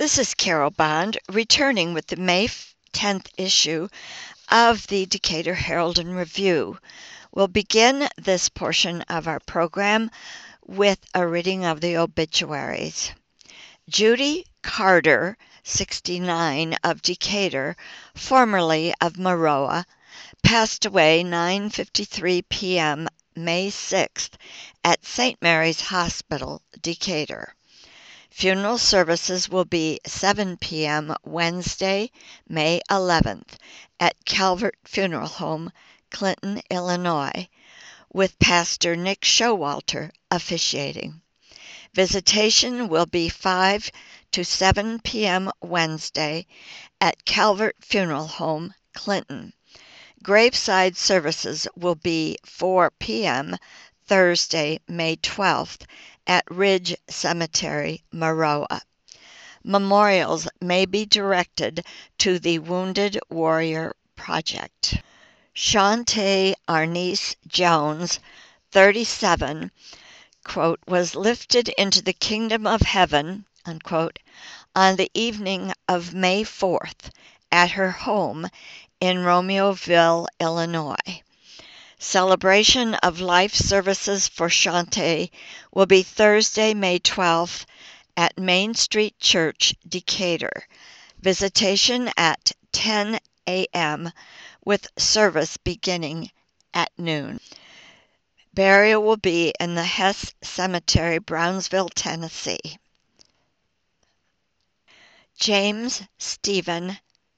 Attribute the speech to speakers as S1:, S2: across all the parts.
S1: This is Carol Bond, returning with the May 10th issue of the Decatur Herald and Review. We'll begin this portion of our program with a reading of the obituaries. Judy Carter, 69, of Decatur, formerly of Maroa, passed away 9:53 p.m. May 6th at St. Mary's Hospital, Decatur. Funeral services will be 7 p.m. Wednesday, May 11th at Calvert Funeral Home, Clinton, Illinois, with Pastor Nick Showalter officiating. Visitation will be 5 to 7 p.m. Wednesday at Calvert Funeral Home, Clinton. Graveside services will be 4 p.m. Thursday, May 12th at Ridge Cemetery, Maroa. Memorials may be directed to the Wounded Warrior Project. Shante Arnice Jones, 37, quote, was lifted into the kingdom of heaven, unquote, on the evening of May 4th at her home in Romeoville, Illinois. Celebration of life services for Shante will be Thursday, May 12th at Main Street Church, Decatur. Visitation at 10 a.m. with service beginning at noon. Burial will be in the Hess Cemetery, Brownsville, Tennessee. James Steve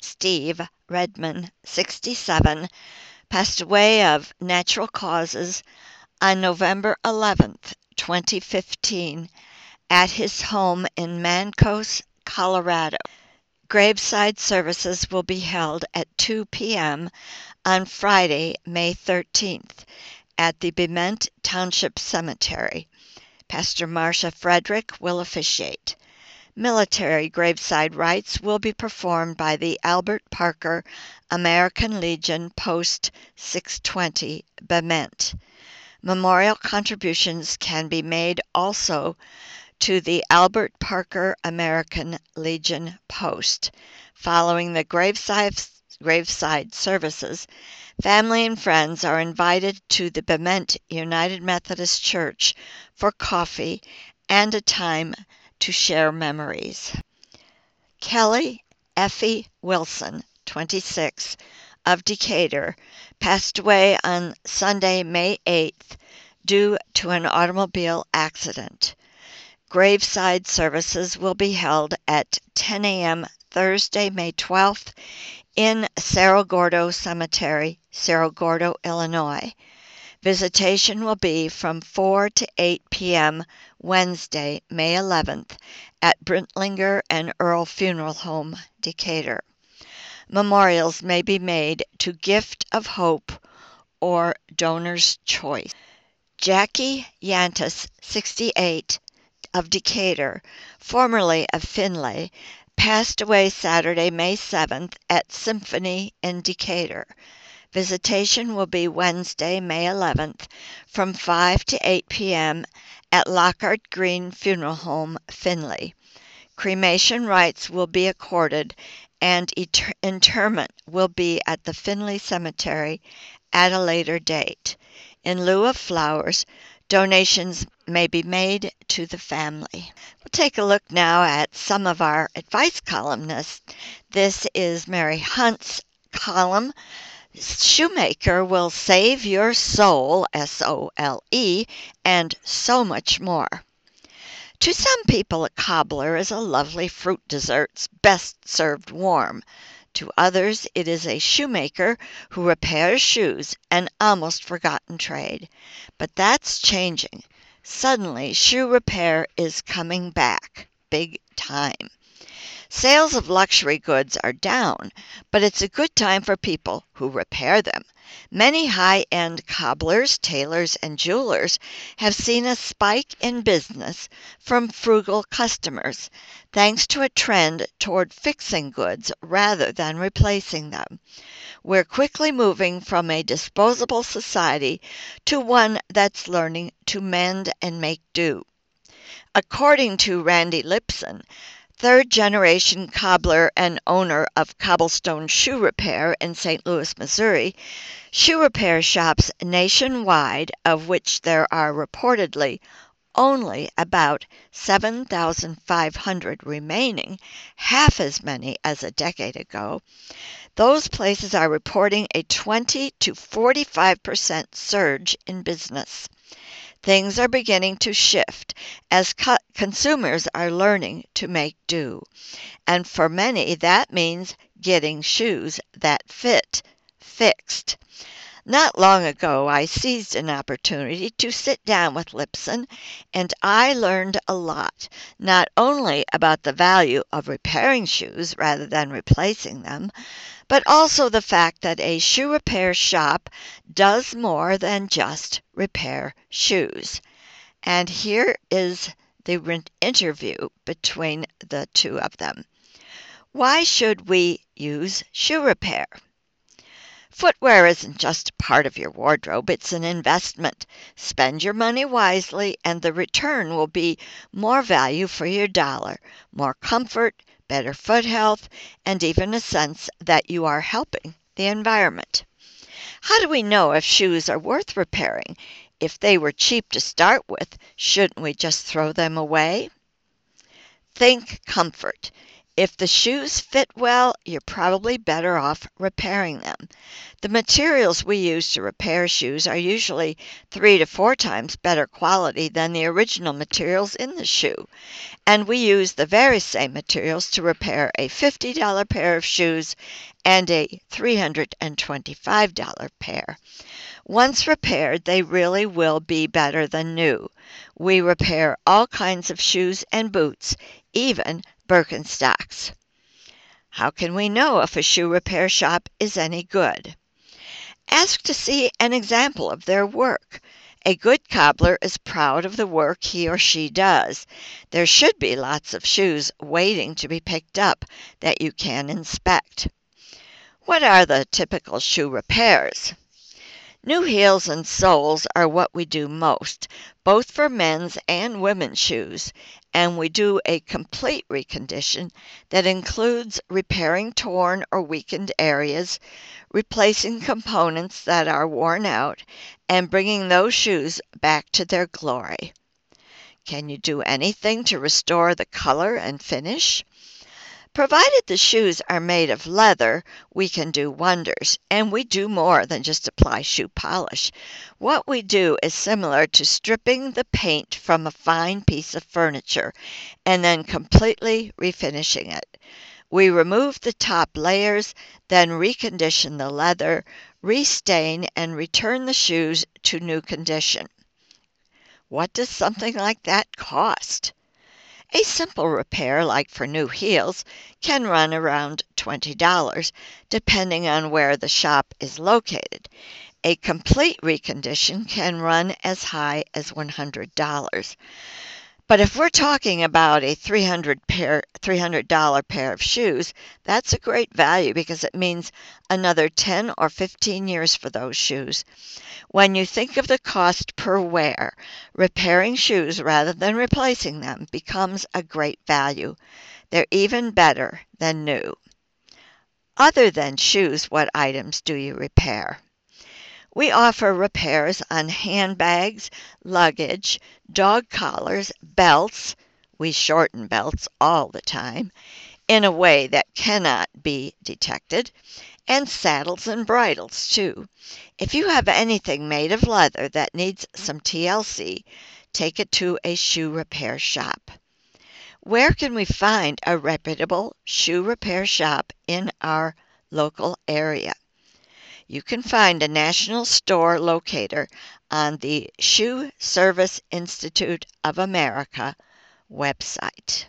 S1: Redman, 67, passed away of natural causes on November 11th, 2015, at his home in Mancos, Colorado. Graveside services will be held at 2 p.m. on Friday, May 13th, at the Bement Township Cemetery. Pastor Marcia Frederick will officiate. Military graveside rites will be performed by the Albert Parker American Legion Post 620, Bement. Memorial contributions can be made also to the Albert Parker American Legion Post. Following the graveside services, family and friends are invited to the Bement United Methodist Church for coffee and a time to share memories. Kelly Effie Wilson, 26, of Decatur, passed away on Sunday, May 8th, due to an automobile accident. Graveside services will be held at 10 a.m. Thursday, May 12th, in Cerro Gordo Cemetery, Cerro Gordo, Illinois. Visitation will be from 4 to 8 p.m. Wednesday, May 11th, at Brintlinger and Earl Funeral Home, Decatur. Memorials may be made to Gift of Hope or Donor's Choice. Jackie Yantis, 68, of Decatur, formerly of Finlay, passed away Saturday, May 7th, at Symphony in Decatur. Visitation will be Wednesday, May 11th, from 5 to 8 p.m. at Lockhart Green Funeral Home, Finley. Cremation rites will be accorded, and interment will be at the Finley Cemetery at a later date. In lieu of flowers, donations may be made to the family. We'll take a look now at some of our advice columnists. This is Mary Hunt's column. Shoemaker will save your soul, S-O-L-E, and so much more. To some people, a cobbler is a lovely fruit dessert best served warm. To others, it is a shoemaker who repairs shoes, an almost forgotten trade. But that's changing. Suddenly, shoe repair is coming back, big time. Sales of luxury goods are down, but it's a good time for people who repair them. Many high-end cobblers, tailors, and jewelers have seen a spike in business from frugal customers, thanks to a trend toward fixing goods rather than replacing them. We're quickly moving from a disposable society to one that's learning to mend and make do. According to Randy Lipson, third-generation cobbler and owner of Cobblestone Shoe Repair in St. Louis, Missouri, shoe repair shops nationwide, of which there are reportedly only about 7,500 remaining, half as many as a decade ago. Those places are reporting a 20 to 45% surge in business. Things are beginning to shift as consumers are learning to make do. And for many, that means getting shoes that fit fixed. Not long ago, I seized an opportunity to sit down with Lipson, and I learned a lot, not only about the value of repairing shoes rather than replacing them, but also the fact that a shoe repair shop does more than just repair shoes. And here is the interview between the two of them. Why should we use shoe repair? Footwear isn't just part of your wardrobe, it's an investment. Spend your money wisely, and the return will be more value for your dollar, more comfort, better foot health, and even a sense that you are helping the environment. How do we know if shoes are worth repairing? If they were cheap to start with, shouldn't we just throw them away? Think comfort. If the shoes fit well, you're probably better off repairing them. The materials we use to repair shoes are usually 3 to 4 times better quality than the original materials in the shoe. And we use the very same materials to repair a $50 pair of shoes and a $325 pair. Once repaired, they really will be better than new. We repair all kinds of shoes and boots, even Birkenstocks. How can we know if a shoe repair shop is any good? Ask to see an example of their work. A good cobbler is proud of the work he or she does. There should be lots of shoes waiting to be picked up that you can inspect. What are the typical shoe repairs? New heels and soles are what we do most, both for men's and women's shoes, and we do a complete recondition that includes repairing torn or weakened areas, replacing components that are worn out, and bringing those shoes back to their glory. Can you do anything to restore the color and finish? Provided the shoes are made of leather, we can do wonders, and we do more than just apply shoe polish. What we do is similar to stripping the paint from a fine piece of furniture and then completely refinishing it. We remove the top layers, then recondition the leather, restain, and return the shoes to new condition. What does something like that cost? A simple repair, like for new heels, can run around $20, depending on where the shop is located. A complete recondition can run as high as $100. But if we're talking about a $300 pair of shoes, that's a great value because it means another 10 or 15 years for those shoes. When you think of the cost per wear, repairing shoes rather than replacing them becomes a great value. They're even better than new. Other than shoes, what items do you repair? We offer repairs on handbags, luggage, dog collars, belts. We shorten belts all the time in a way that cannot be detected, and saddles and bridles too. If you have anything made of leather that needs some TLC, take it to a shoe repair shop. Where can we find a reputable shoe repair shop in our local area? You can find a national store locator on the Shoe Service Institute of America website.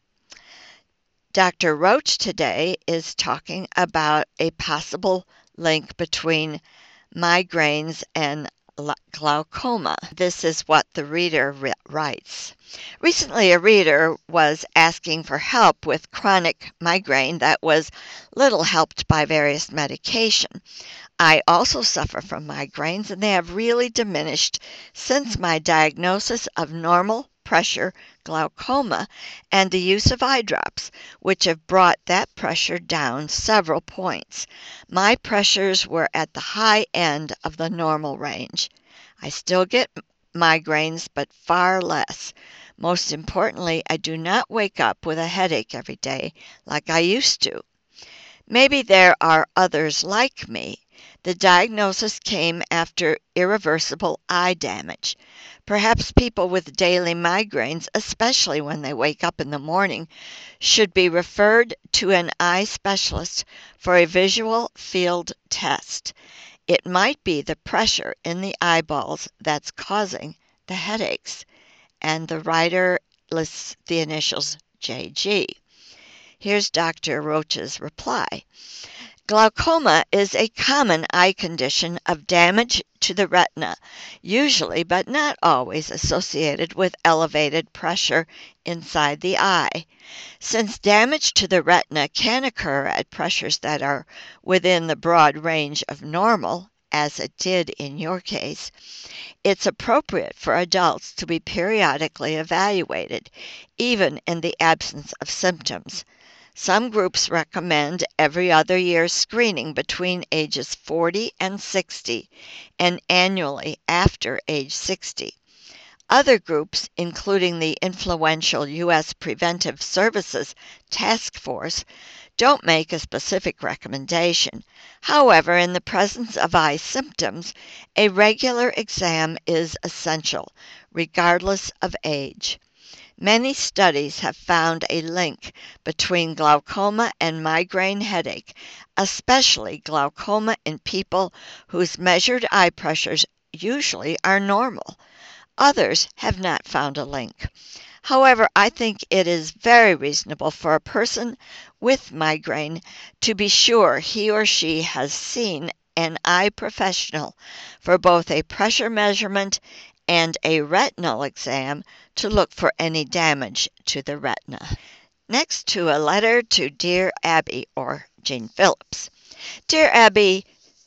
S1: Dr. Roach today is talking about a possible link between migraines and glaucoma. This is what the reader writes. Recently, a reader was asking for help with chronic migraine that was little helped by various medication. I also suffer from migraines, and they have really diminished since my diagnosis of normal pressure glaucoma and the use of eye drops, which have brought that pressure down several points. My pressures were at the high end of the normal range. I still get migraines, but far less. Most importantly, I do not wake up with a headache every day like I used to. Maybe there are others like me. The diagnosis came after irreversible eye damage. Perhaps people with daily migraines, especially when they wake up in the morning, should be referred to an eye specialist for a visual field test. It might be the pressure in the eyeballs that's causing the headaches. And the writer lists the initials JG. Here's Dr. Roach's reply. Glaucoma is a common eye condition of damage to the retina, usually but not always associated with elevated pressure inside the eye. Since damage to the retina can occur at pressures that are within the broad range of normal, as it did in your case, it's appropriate for adults to be periodically evaluated, even in the absence of symptoms. Some groups recommend every other year screening between ages 40 and 60 and annually after age 60. Other groups, including the influential U.S. Preventive Services Task Force, don't make a specific recommendation. However, in the presence of eye symptoms, a regular exam is essential, regardless of age. Many studies have found a link between glaucoma and migraine headache, especially glaucoma in people whose measured eye pressures usually are normal. Others have not found a link. However, I think it is very reasonable for a person with migraine to be sure he or she has seen an eye professional for both a pressure measurement and a retinal exam to look for any damage to the retina. Next to a letter to Dear Abby, or Jane Phillips. Dear Abby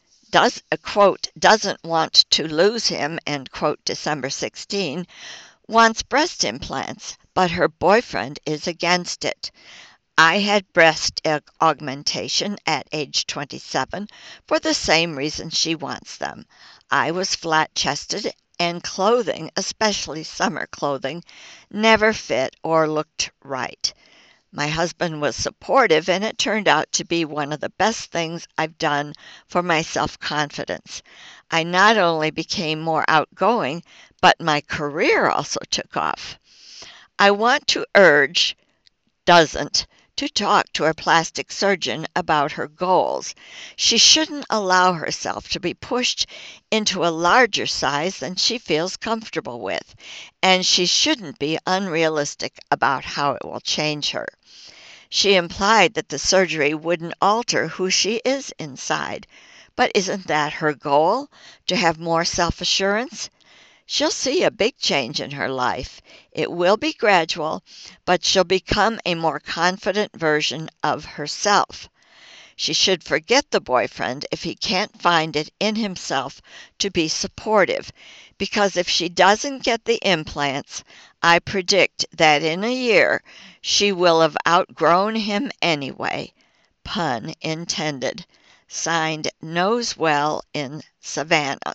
S1: doesn't want to lose him, end quote, December 16, wants breast implants, but her boyfriend is against it. I had breast augmentation at age 27 for the same reason she wants them. I was flat-chested and clothing, especially summer clothing, never fit or looked right. My husband was supportive, and it turned out to be one of the best things I've done for my self-confidence. I not only became more outgoing, but my career also took off. I want to urge, doesn't, to talk to her plastic surgeon about her goals. She shouldn't allow herself to be pushed into a larger size than she feels comfortable with, and she shouldn't be unrealistic about how it will change her. She implied that the surgery wouldn't alter who she is inside, but isn't that her goal, to have more self-assurance? She'll see a big change in her life. It will be gradual, but she'll become a more confident version of herself. She should forget the boyfriend if he can't find it in himself to be supportive, because if she doesn't get the implants, I predict that in a year she will have outgrown him anyway. Pun intended. Signed, Knows Well in Savannah.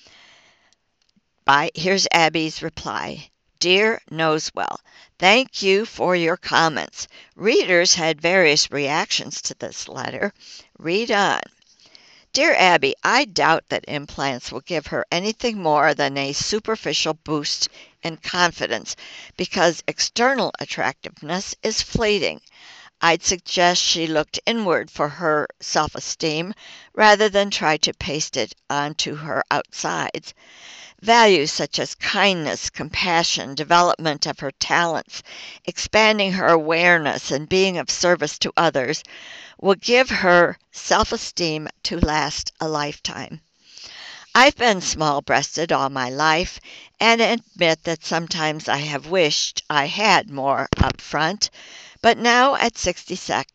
S1: Here's Abby's reply. Dear Nosewell, thank you for your comments. Readers had various reactions to this letter. Read on. Dear Abby, I doubt that implants will give her anything more than a superficial boost in confidence because external attractiveness is fleeting. I'd suggest she looked inward for her self-esteem rather than try to paste it onto her outsides. Values such as kindness, compassion, development of her talents, expanding her awareness, and being of service to others will give her self-esteem to last a lifetime. I've been small-breasted all my life and admit that sometimes I have wished I had more up front, but now at 66,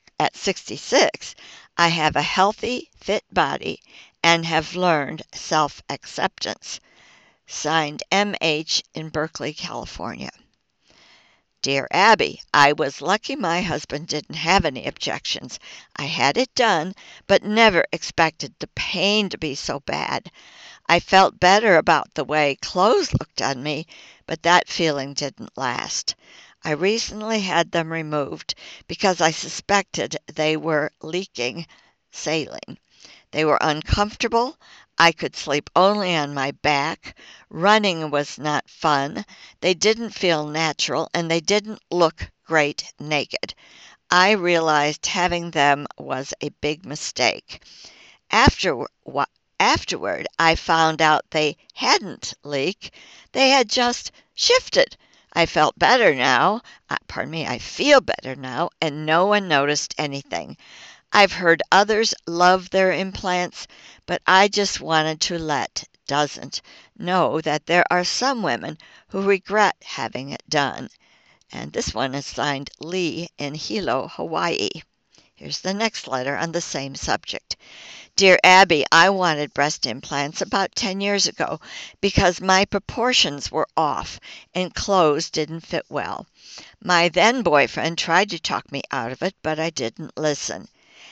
S1: I have a healthy, fit body and have learned self-acceptance. Signed, M.H. in Berkeley, California. Dear Abby, I was lucky my husband didn't have any objections. I had it done, but never expected the pain to be so bad. I felt better about the way clothes looked on me, but that feeling didn't last. I recently had them removed because I suspected they were leaking saline. They were uncomfortable. I could sleep only on my back. Running was not fun. They didn't feel natural, and they didn't look great naked. I realized having them was a big mistake. After, Afterward, I found out they hadn't leaked. They had just shifted. I felt better now. I feel better now, and no one noticed anything. I've heard others love their implants, but I just wanted to let doesn't know that there are some women who regret having it done. And this one is signed Lee in Hilo, Hawaii. Here's the next letter on the same subject. Dear Abby, I wanted breast implants about 10 years ago because my proportions were off and clothes didn't fit well. My then boyfriend tried to talk me out of it, but I didn't listen.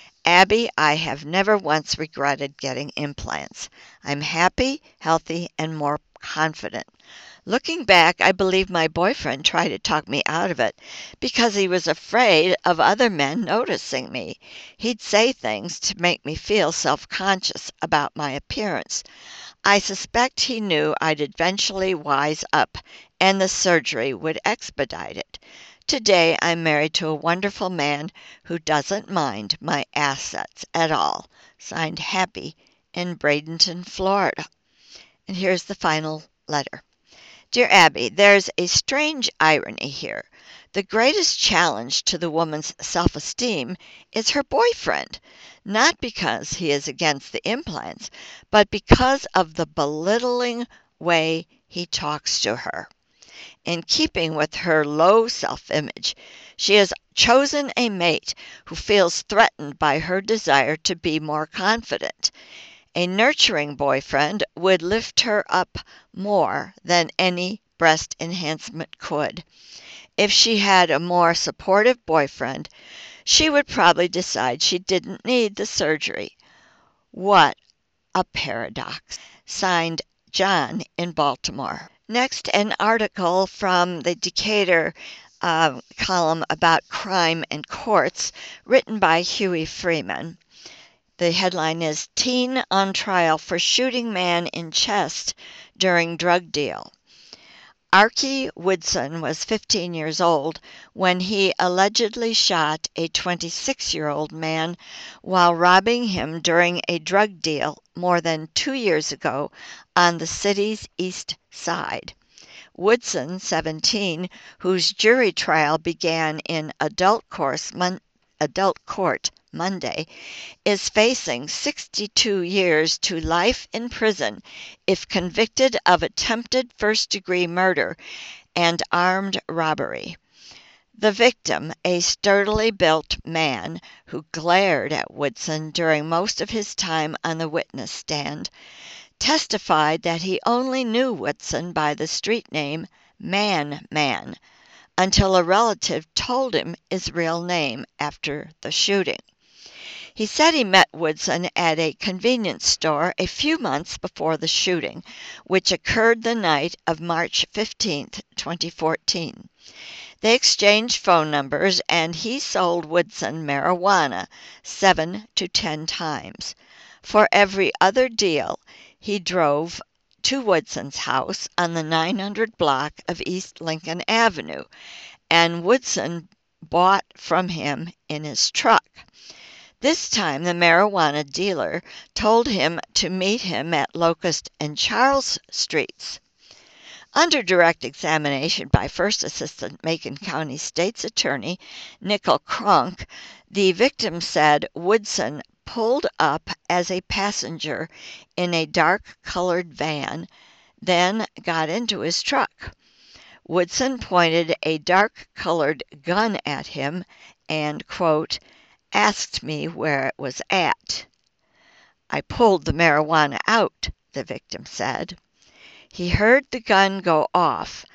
S1: Abby, I have never once regretted getting implants. I'm happy, healthy, and more confident. Looking back, I believe my boyfriend tried to talk me out of it because he was afraid of other men noticing me. He'd say things to make me feel self-conscious about my appearance. I suspect he knew I'd eventually wise up and the surgery would expedite it. Today I'm married to a wonderful man who doesn't mind my assets at all. Signed Happy in Bradenton, Florida. And here's the final letter. Dear Abby, there's a strange irony here. The greatest challenge to the woman's self-esteem is her boyfriend, not because he is against the implants, but because of the belittling way he talks to her. In keeping with her low self-image, she has chosen a mate who feels threatened by her desire to be more confident. A nurturing boyfriend would lift her up more than any breast enhancement could. If she had a more supportive boyfriend, she would probably decide she didn't need the surgery. What a paradox. Signed, John in Baltimore. Next, an article from the Decatur column about crime and courts, written by Huey Freeman. The headline is Teen on Trial for Shooting Man in Chest During Drug Deal. Archie Woodson was 15 years old when he allegedly shot a 26-year-old man while robbing him during a drug deal more than 2 years ago on the city's east side. Woodson, 17, whose jury trial began in adult court Monday, is facing 62 years to life in prison if convicted of attempted first-degree murder and armed robbery. The victim, a sturdily built man who glared at Woodson during most of his time on the witness stand, testified that he only knew Woodson by the street name Man Man until a relative told him his real name after the shooting. He said he met Woodson at a convenience store a few months before the shooting, which occurred the night of March 15, 2014. They exchanged phone numbers and he sold Woodson marijuana 7 to 10 times. For every other deal, he drove to Woodson's house on the 900 block of East Lincoln Avenue, and Woodson bought from him in his truck. This time the marijuana dealer told him to meet him at Locust and Charles Streets. Under direct examination by First Assistant Macon County State's Attorney Nickel Cronk, the victim said Woodson pulled up as a passenger in a dark-colored van, then got into his truck. Woodson pointed a dark-colored gun at him and, quote, asked me where it was at. I pulled the marijuana out, the victim said. He heard the gun go off,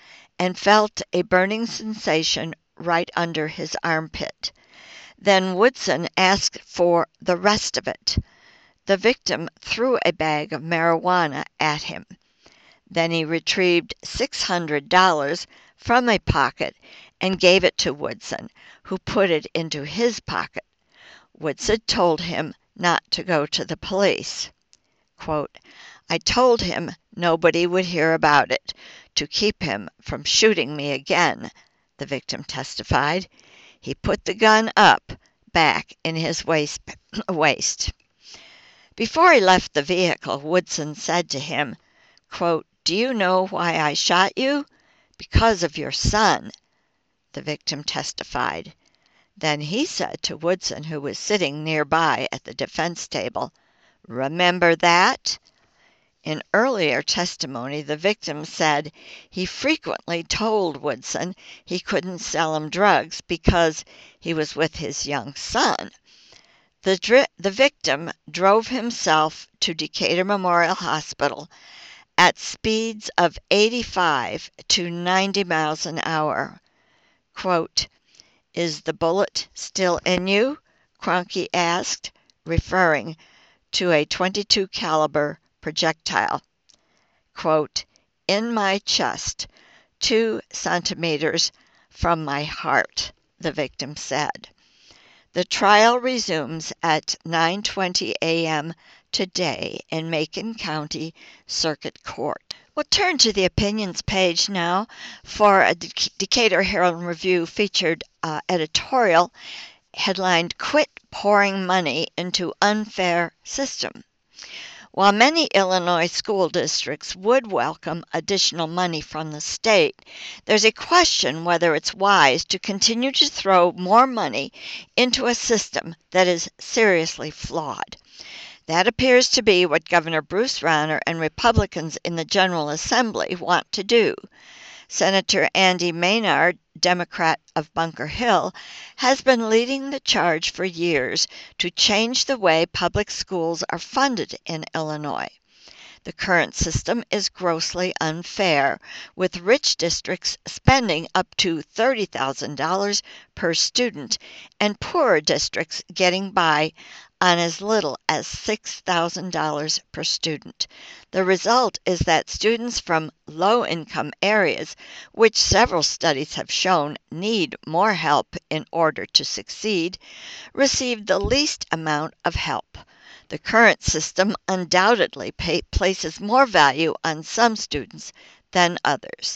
S1: and felt a burning sensation right under his armpit. Then Woodson asked for the rest of it. The victim threw a bag of marijuana at him. Then he retrieved $600 from a pocket and gave it to Woodson, who put it into his pocket. Woodson told him not to go to the police. Quote, "I told him nobody would hear about it, to keep him from shooting me again," the victim testified. He put the gun up, back in his waist. Before he left the vehicle, Woodson said to him, quote, "Do you know why I shot you? Because of your son," the victim testified. Then he said to Woodson, who was sitting nearby at the defense table, "Remember that?" In earlier testimony, the victim said he frequently told Woodson he couldn't sell him drugs because he was with his young son. The victim drove himself to Decatur Memorial Hospital at speeds of 85 to 90 miles an hour. Quote, "Is the bullet still in you?" Kroenke asked, referring to a .22 caliber projectile. Quote, "In my chest, 2 centimeters from my heart," the victim said. The trial resumes at 9:20 a.m. today in Macon County Circuit Court. We'll turn to the opinions page now for a Decatur Herald Review featured editorial headlined "Quit Pouring Money into Unfair System." While many Illinois school districts would welcome additional money from the state, there's a question whether it's wise to continue to throw more money into a system that is seriously flawed. That appears to be what Governor Bruce Rauner and Republicans in the General Assembly want to do. Senator Andy Maynard, Democrat of Bunker Hill, has been leading the charge for years to change the way public schools are funded in Illinois. The current system is grossly unfair, with rich districts spending up to $30,000 per student and poorer districts getting by on as little as $6,000 per student. The result is that students from low-income areas, which several studies have shown need more help in order to succeed, receive the least amount of help. The current system undoubtedly places more value on some students than others.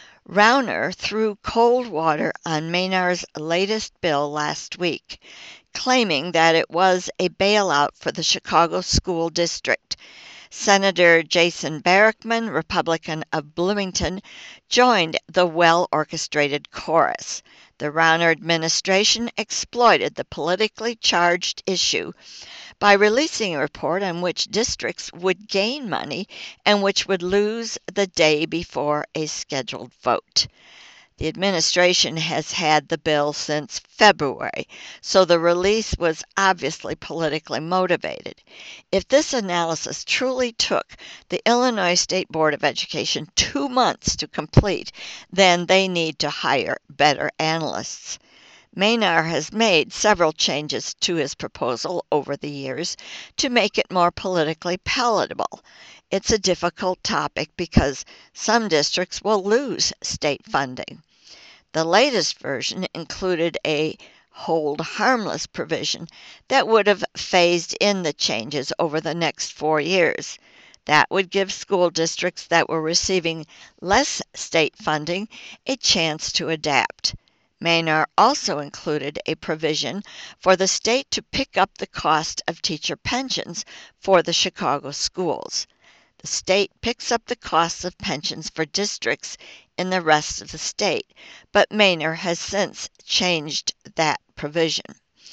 S1: Rauner threw cold water on Maynard's latest bill last week, claiming that it was a bailout for the Chicago School District. Senator Jason Barackman, Republican of Bloomington, joined the well-orchestrated chorus. The Rauner administration exploited the politically charged issue by releasing a report on which districts would gain money and which would lose the day before a scheduled vote. The administration has had the bill since February, so the release was obviously politically motivated. If this analysis truly took the Illinois State Board of Education 2 months to complete, then they need to hire better analysts. Maynard has made several changes to his proposal over the years to make it more politically palatable. It's a difficult topic because some districts will lose state funding. The latest version included a hold harmless provision that would have phased in the changes over the next 4 years. That would give school districts that were receiving less state funding a chance to adapt. Maynard also included a provision for the state to pick up the cost of teacher pensions for the Chicago schools. The state picks up the costs of pensions for districts in the rest of the state, but Maynard has since changed that provision.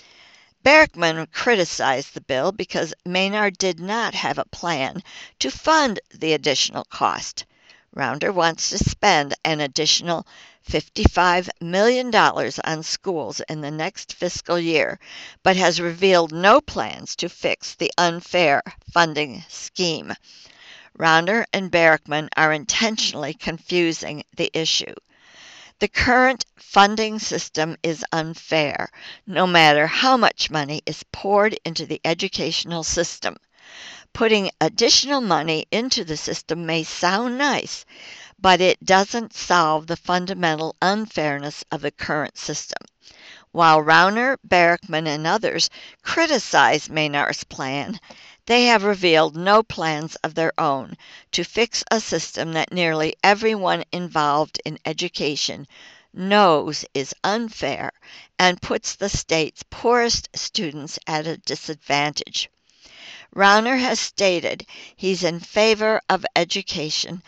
S1: Barackman criticized the bill because Maynard did not have a plan to fund the additional cost. Rauner wants to spend an additional $55 million on schools in the next fiscal year, but has revealed no plans to fix the unfair funding scheme. Rauner and Barackman are intentionally confusing the issue. The current funding system is unfair, no matter how much money is poured into the educational system. Putting additional money into the system may sound nice, but it doesn't solve the fundamental unfairness of the current system. While Rauner, Barackman, and others criticize Maynard's plan, they have revealed no plans of their own to fix a system that nearly everyone involved in education knows is unfair and puts the state's poorest students at a disadvantage. Rauner has stated he's in favor of education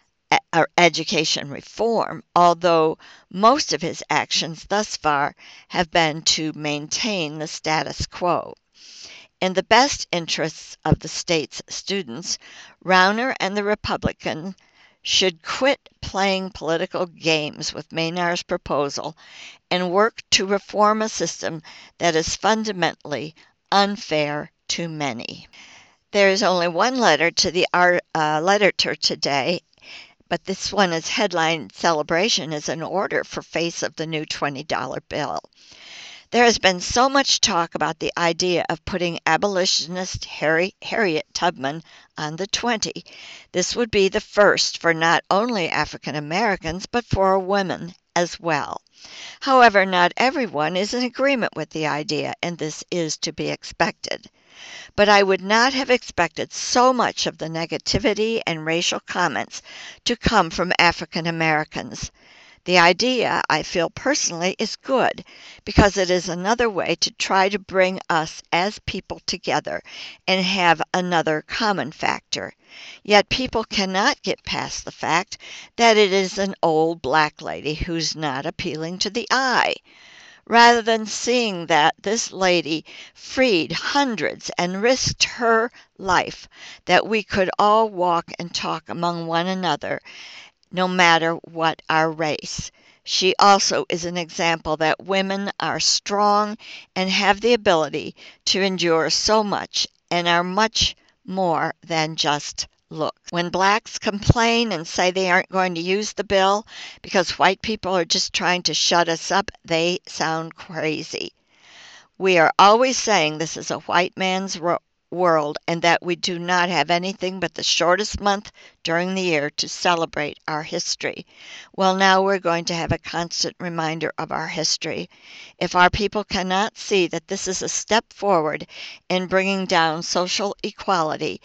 S1: reform, although most of his actions thus far have been to maintain the status quo. In the best interests of the state's students, Rauner and the Republicans should quit playing political games with Maynard's proposal and work to reform a system that is fundamentally unfair to many. There is only one letter to the editor today, but this one is headlined "Celebration is in order for face of the new $20 bill." There has been so much talk about the idea of putting abolitionist Harriet Tubman on the 20. This would be the first for not only African Americans, but for women as well. However, not everyone is in agreement with the idea, and this is to be expected. But I would not have expected so much of the negativity and racial comments to come from African Americans. The idea, I feel personally, is good because it is another way to try to bring us as people together and have another common factor. Yet people cannot get past the fact that it is an old black lady who's not appealing to the eye. Rather than seeing that this lady freed hundreds and risked her life that we could all walk and talk among one another, no matter what our race. She also is an example that women are strong and have the ability to endure so much and are much more than just looks. When blacks complain and say they aren't going to use the bill because white people are just trying to shut us up, they sound crazy. We are always saying this is a white man's world and that we do not have anything but the shortest month during the year to celebrate our history. Well, now we're going to have a constant reminder of our history. If our people cannot see that this is a step forward in bringing down social equality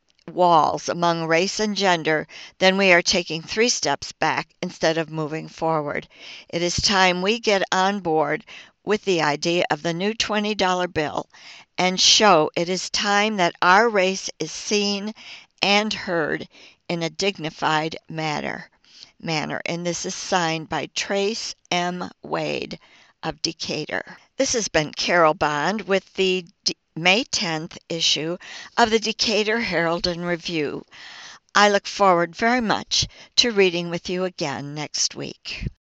S1: walls among race and gender, then we are taking 3 steps back instead of moving forward. It is time we get on board with the idea of the new $20 bill and show it is time that our race is seen and heard in a dignified manner. And this is signed by Trace M. Wade of Decatur. This has been Carol Bond with the May 10th issue of the Decatur Herald and Review. I look forward very much to reading with you again next week.